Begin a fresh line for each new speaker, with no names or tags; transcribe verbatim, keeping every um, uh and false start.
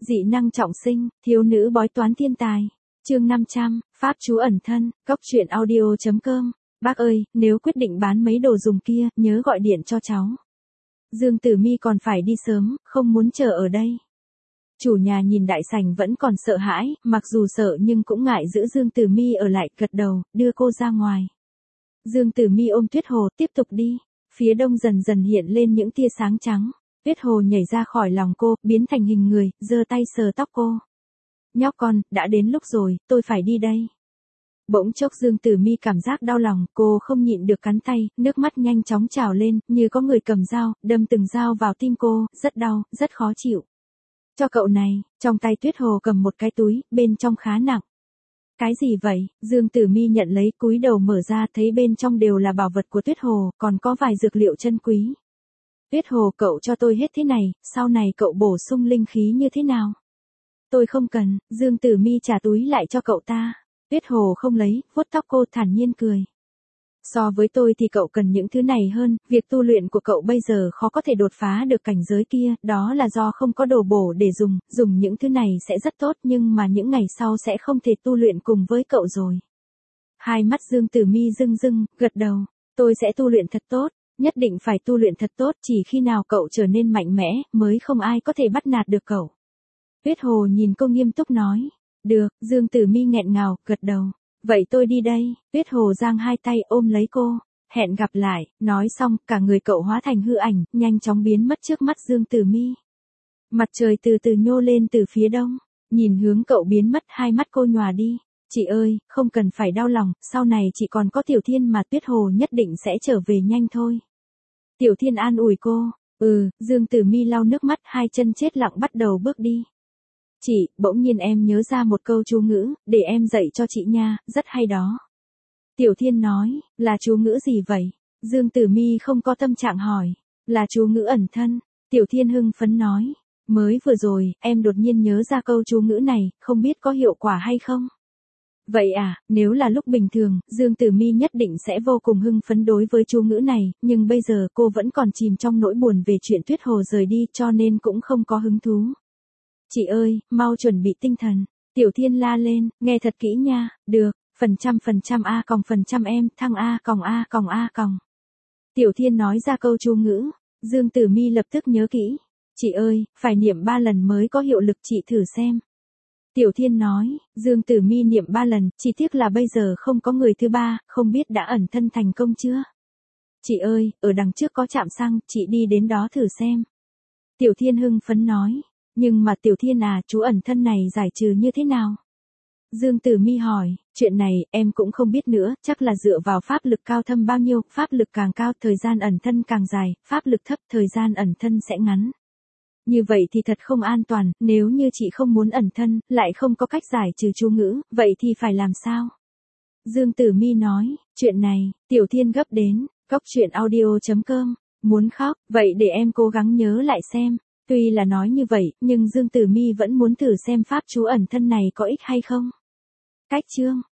Dị năng trọng sinh, thiếu nữ bói toán thiên tài. Chương năm trăm, pháp chú ẩn thân, cốc truyện audio chấm com. Bác ơi, nếu quyết định bán mấy đồ dùng kia, nhớ gọi điện cho cháu. Dương Tử Mi còn phải đi sớm, không muốn chờ ở đây. Chủ nhà nhìn đại sảnh vẫn còn sợ hãi, mặc dù sợ nhưng cũng ngại giữ Dương Tử Mi ở lại, gật đầu, đưa cô ra ngoài. Dương Tử Mi ôm Tuyết Hồ, tiếp tục đi. Phía đông dần dần hiện lên những tia sáng trắng. Tuyết Hồ nhảy ra khỏi lòng cô, biến thành hình người, giơ tay sờ tóc cô. Nhóc con, đã đến lúc rồi, tôi phải đi đây. Bỗng chốc Dương Tử Mi cảm giác đau lòng, cô không nhịn được cắn tay, nước mắt nhanh chóng trào lên, như có người cầm dao, đâm từng dao vào tim cô, rất đau, rất khó chịu. Cho cậu này, trong tay Tuyết Hồ cầm một cái túi, bên trong khá nặng. Cái gì vậy? Dương Tử Mi nhận lấy, cúi đầu mở ra, thấy bên trong đều là bảo vật của Tuyết Hồ, còn có vài dược liệu chân quý. Tuyết Hồ, cậu cho tôi hết thế này, sau này cậu bổ sung linh khí như thế nào? Tôi không cần. Dương Tử Mi trả túi lại cho cậu ta. Tuyết Hồ không lấy, vuốt tóc cô thản nhiên cười. So với tôi thì cậu cần những thứ này hơn, việc tu luyện của cậu bây giờ khó có thể đột phá được cảnh giới kia, đó là do không có đồ bổ để dùng, dùng những thứ này sẽ rất tốt nhưng mà những ngày sau sẽ không thể tu luyện cùng với cậu rồi. Hai mắt Dương Tử Mi rưng rưng, gật đầu, tôi sẽ tu luyện thật tốt, nhất định phải tu luyện thật tốt, chỉ khi nào cậu trở nên mạnh mẽ, mới không ai có thể bắt nạt được cậu. Tuyết Hồ nhìn cô nghiêm túc nói, được. Dương Tử Mi nghẹn ngào, gật đầu. Vậy tôi đi đây. Tuyết Hồ giang hai tay ôm lấy cô. Hẹn gặp lại. Nói xong, cả người cậu hóa thành hư ảnh, nhanh chóng biến mất trước mắt Dương Tử Mi. Mặt trời từ từ nhô lên từ phía đông. Nhìn hướng cậu biến mất, hai mắt cô nhòa đi. Chị ơi, không cần phải đau lòng, sau này chị còn có Tiểu Thiên mà. Tuyết Hồ nhất định sẽ trở về nhanh thôi. Tiểu Thiên an ủi cô. Ừ. Dương Tử Mi lau nước mắt, hai chân chết lặng bắt đầu bước đi. Chị, bỗng nhiên em nhớ ra một câu chú ngữ, để em dạy cho chị nha, rất hay đó. Tiểu Thiên nói, là chú ngữ gì vậy? Dương Tử Mi không có tâm trạng hỏi, là chú ngữ ẩn thân. Tiểu Thiên hưng phấn nói, mới vừa rồi, em đột nhiên nhớ ra câu chú ngữ này, không biết có hiệu quả hay không? Vậy à, nếu là lúc bình thường, Dương Tử Mi nhất định sẽ vô cùng hưng phấn đối với chú ngữ này, nhưng bây giờ cô vẫn còn chìm trong nỗi buồn về chuyện Tuyết Hồ rời đi cho nên cũng không có hứng thú. Chị ơi, mau chuẩn bị tinh thần. Tiểu Thiên la lên, nghe thật kỹ nha, được, phần trăm phần trăm A còng phần trăm em, thăng A còng A còng A còng. Tiểu Thiên nói ra câu chú ngữ, Dương Tử Mi lập tức nhớ kỹ. Chị ơi, phải niệm ba lần mới có hiệu lực, chị thử xem. Tiểu Thiên nói, Dương Tử Mi niệm ba lần, chỉ tiếc là bây giờ không có người thứ ba, không biết đã ẩn thân thành công chưa? Chị ơi, ở đằng trước có trạm xăng, chị đi đến đó thử xem. Tiểu Thiên hưng phấn nói. Nhưng mà Tiểu Thiên à, chú ẩn thân này giải trừ như thế nào? Dương Tử Mi hỏi, chuyện này, em cũng không biết nữa, chắc là dựa vào pháp lực cao thâm bao nhiêu, pháp lực càng cao, thời gian ẩn thân càng dài, pháp lực thấp, thời gian ẩn thân sẽ ngắn. Như vậy thì thật không an toàn, nếu như chị không muốn ẩn thân, lại không có cách giải trừ chú ngữ, vậy thì phải làm sao? Dương Tử Mi nói, chuyện này, Tiểu Thiên gấp đến, cốc truyện audio chấm com, muốn khóc, vậy để em cố gắng nhớ lại xem. Tuy là nói như vậy, nhưng Dương Tử Mi vẫn muốn thử xem pháp chú ẩn thân này có ích hay không. Cách chương